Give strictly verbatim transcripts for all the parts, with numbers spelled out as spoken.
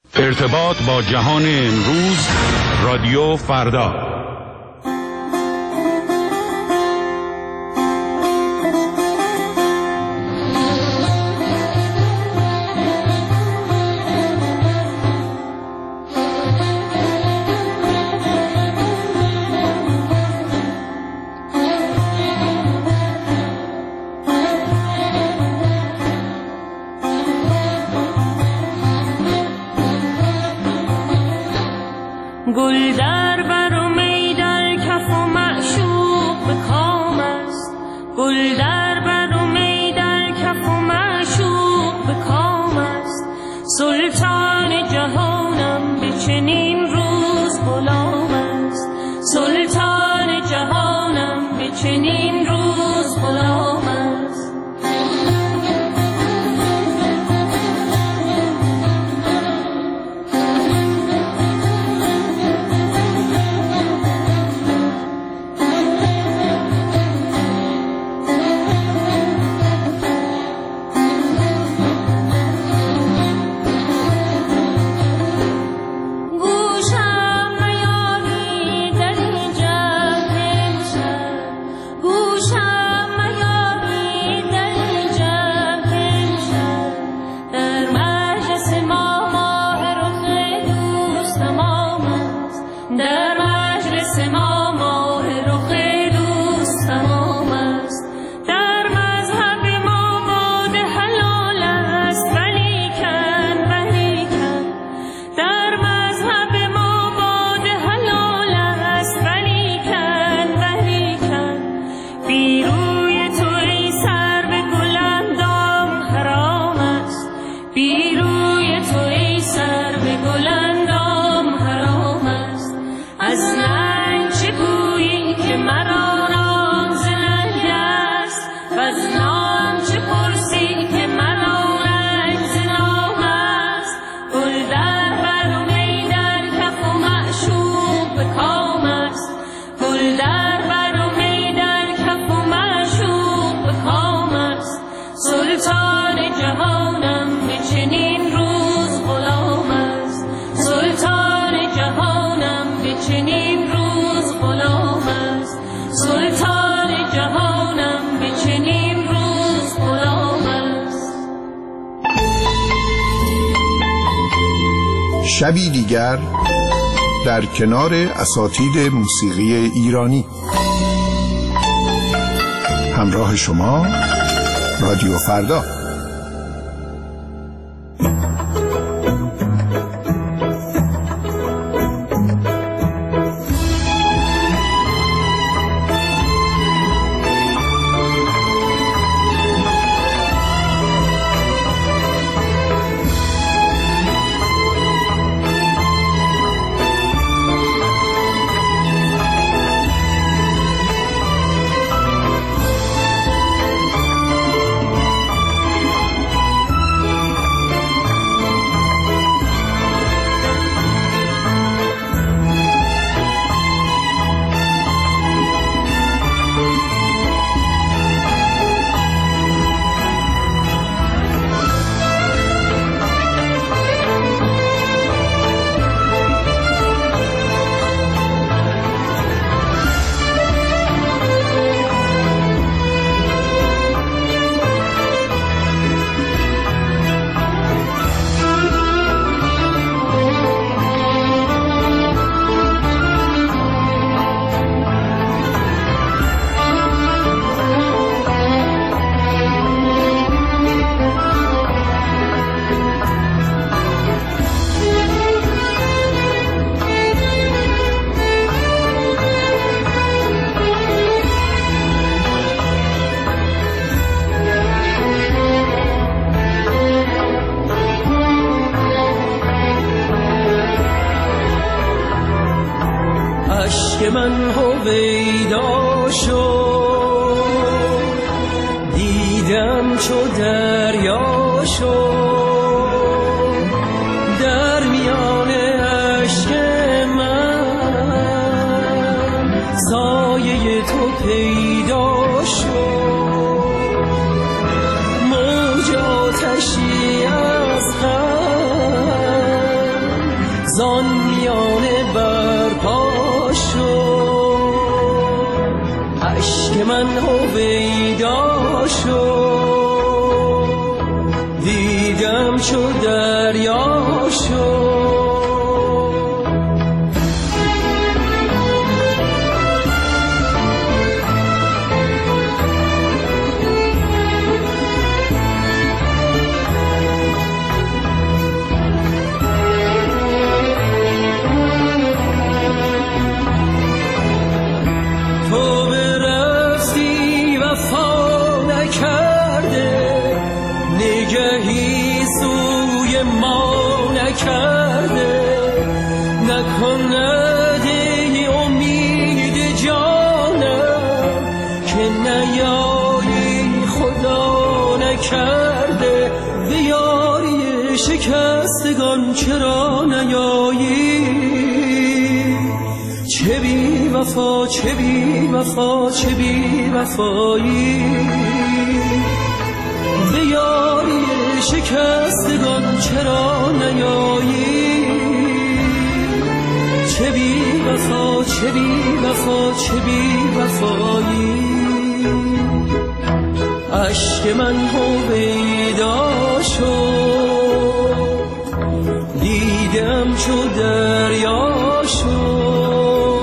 ارتباط با جهان امروز، رادیو فردا. گل در بر و می در کف و معشوق به کام است، گل در بر و می در کف و معشوق به کام است. سلطان جهانم به چنین روز غلام است، سلطان جهانم به چنین روز غلام است. شبی دیگر در کنار اساتید موسیقی ایرانی. همراه شما رادیو فردا. که من هویدا شد، دیدم چو دریا شد، در میان اشک من سایه تو پیدا شد، موج آتشی از غم زان میانه برپا شد، اشک من هویدا شد، دیدم چو دریا شد. شکستگان چرا نیایی؟ چه بی وفا چه بی وفا چه بی وفایی، به یاری شکستگان چرا نیایی؟ چه بی وفا چه بی وفا چه بی وفایی، اشک من هویدا شد، دیدم چو دریا شد.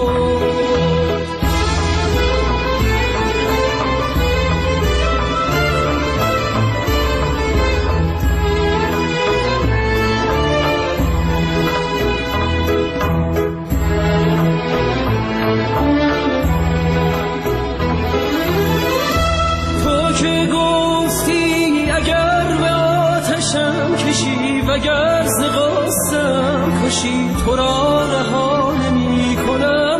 تو که گفتی اگر به آتشم کشی وگر ز غصه‌ام کشی، تو را رها نمی کنم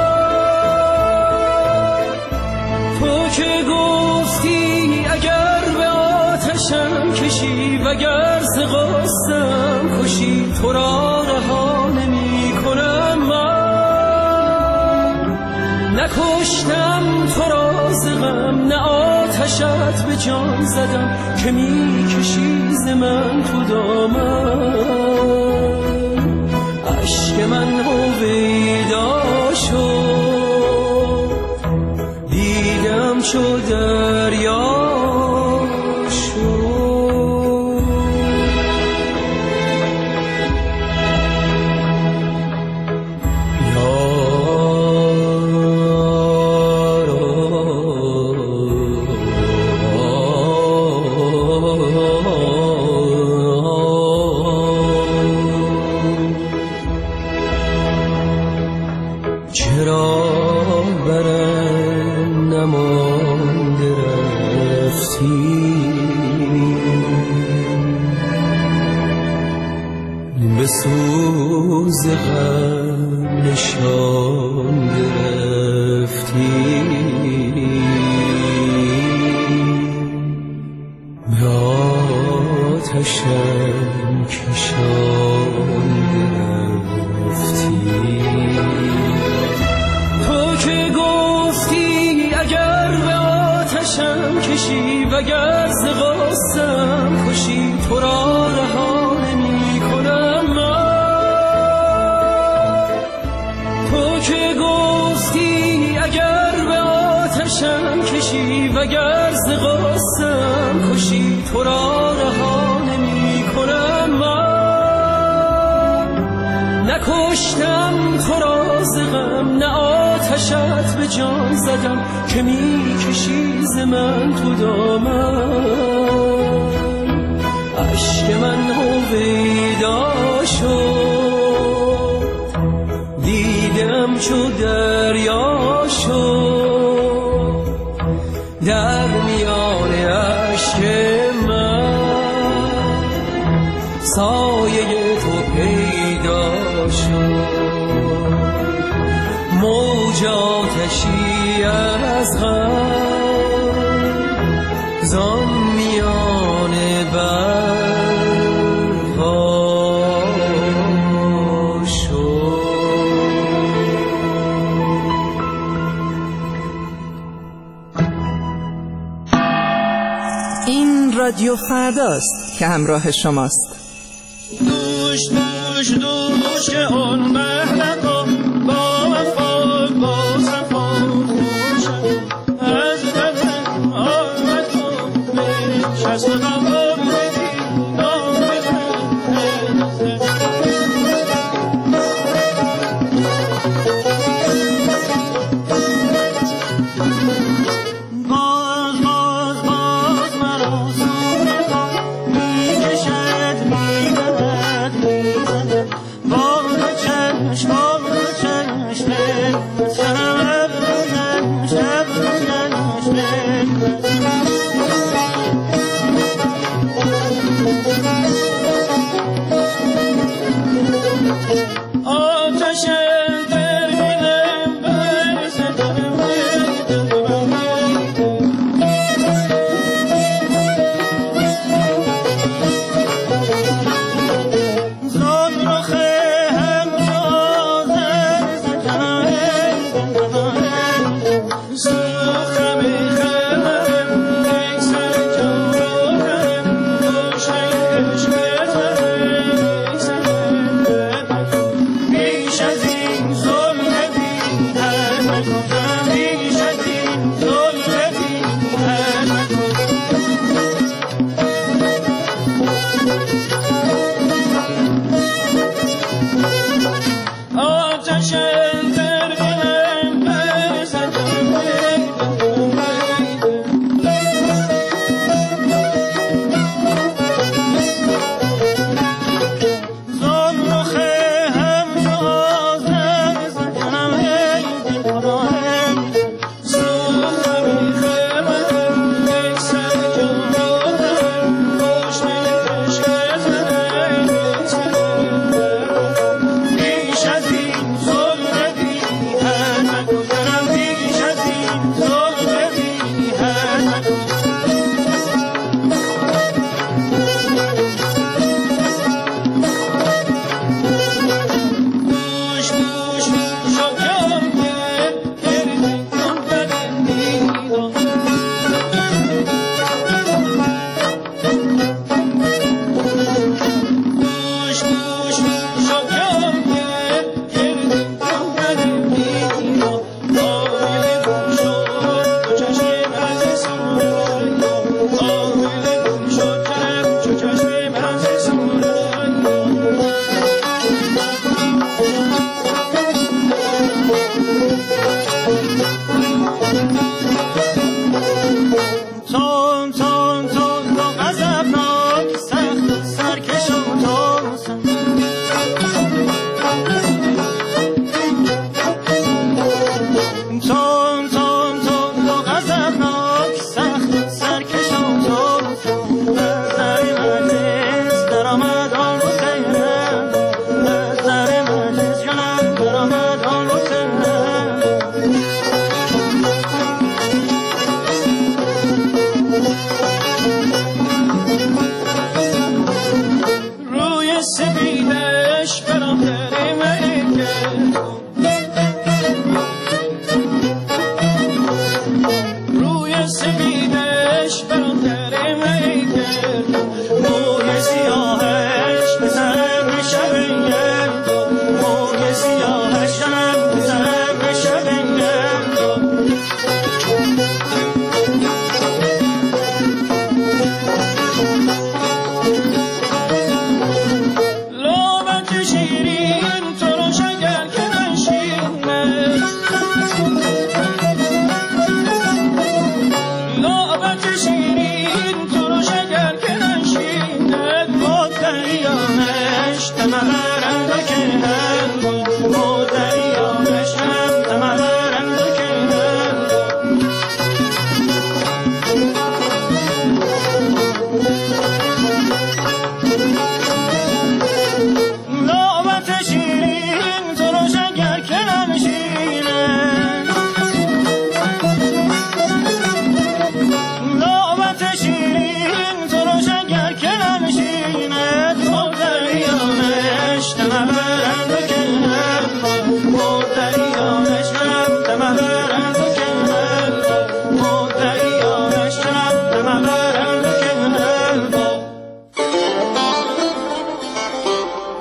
من. تو که گفتی اگر به آتشم کشی وگر ز غصه‌ام کشی، تو را رها نمی کنم من. نکشتم تو را ز غم، نه آتشت به جان زدم که می کشی ز من تو دامن. اشک من هویدا شد، دیدم چو دریا شد. سوز غم نشان گرفتی، به آتشم کشان گرفتی. تو که گفتی اگر به آتشم کشی وگر ز غصه‌ام کشی، تو را رها نمی کنم من. تو که گفتی اگر به آتشم کشی وگر ز غصه‌ام کشی، تو را رها نمی کنم من. نکشتم تو را ز غم، نه آتشت به جان زدم که می کشی ز من تو دامن. اشک من هویدا شد، دیدم چو دریا شد. در میان اشک من سایه تو پیدا شد. موج آتشی از غم زان میان برپا شد. این رادیو فرداست که همراه شماست. دوش دوش اون مهلکا با وفا با صفا خوشم از بدن آمد تو شست و قبول بدی نام باز باز باز مرا سوی می کشد می برد می زند با چشم با چشم شب شب آتش در دلم برزد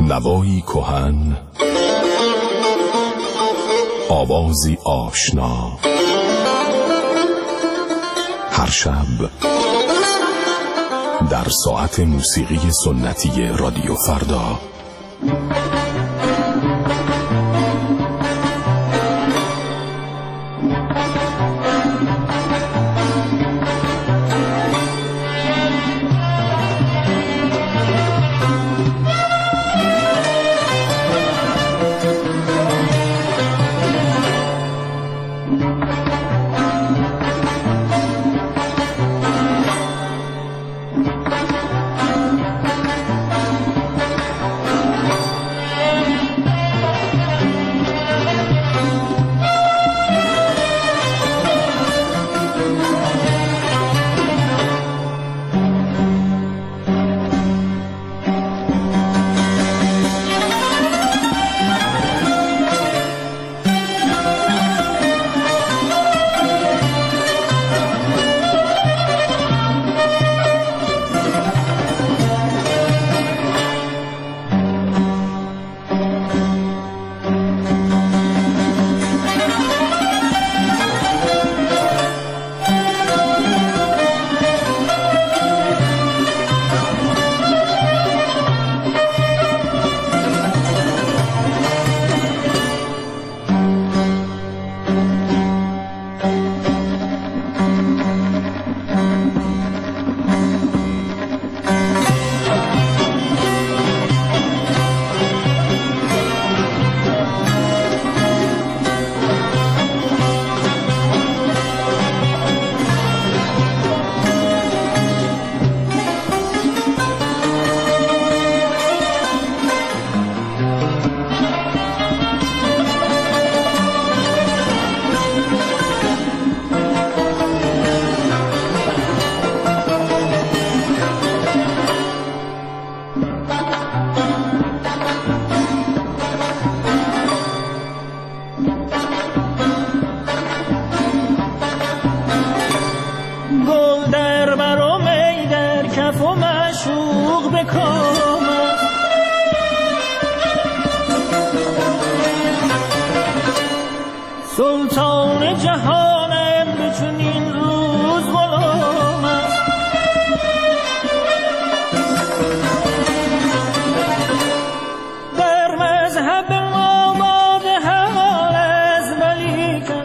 نوایی کهن، آوازی آشنا، هر شب در ساعت موسیقی سنتی رادیو فردا. سلطان جهانم بچون این روز غلام است. در مذهب ما باد حلال از ولیکن،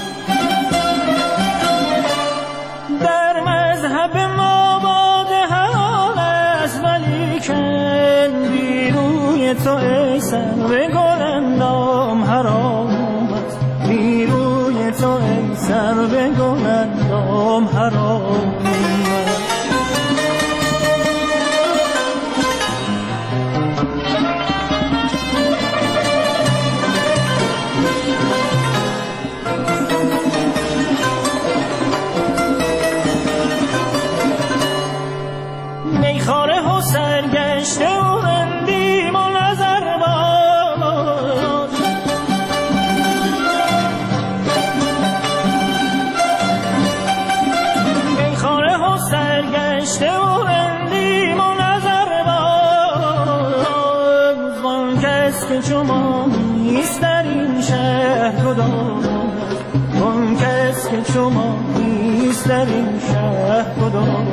در مذهب ما باد حلال از ولیکن، بیروی تو ای سر گلندام حرام است. بیروی تو ای سر به گلندام حرام است. میخاره و سرگشته و رندیم و نظر باز، میخاره و سرگشته و رندیم و نظر باز، وان کس که شما نیست در این شهر کدام، وان کس که شما نیست در این شهر کدام.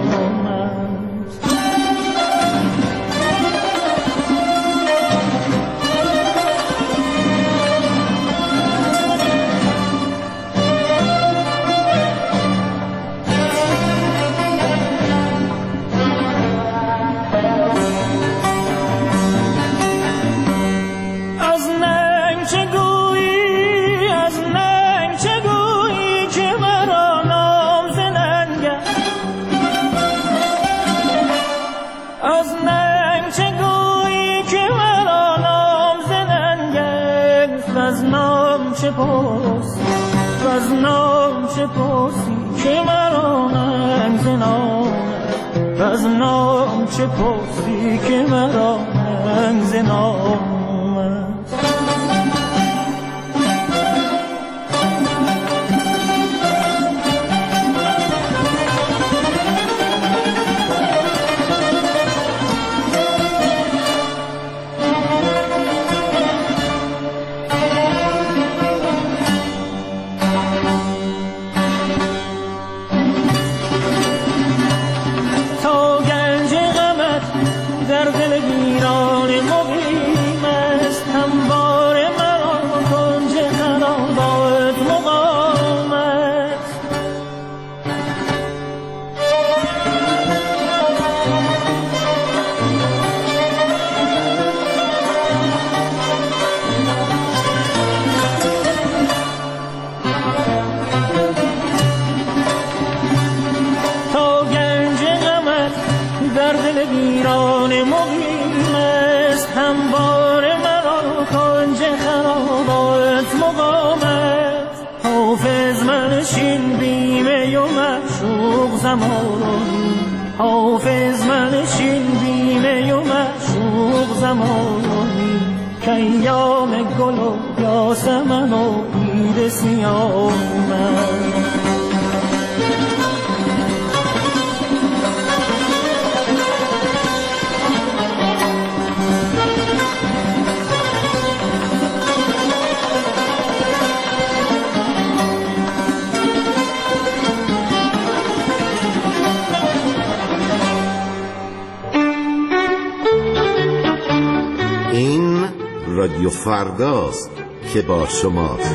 چه پرسی از نام چه پرسی که مرا ننگ ز نام، از نام چه پرسی که مرا ننگ ز نام. زمانی حافظ منشین بیمه و معشوق زمانی که ایام گل و یاسمن و عید سیاه من. رادیو فرداست که با شماست.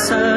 سر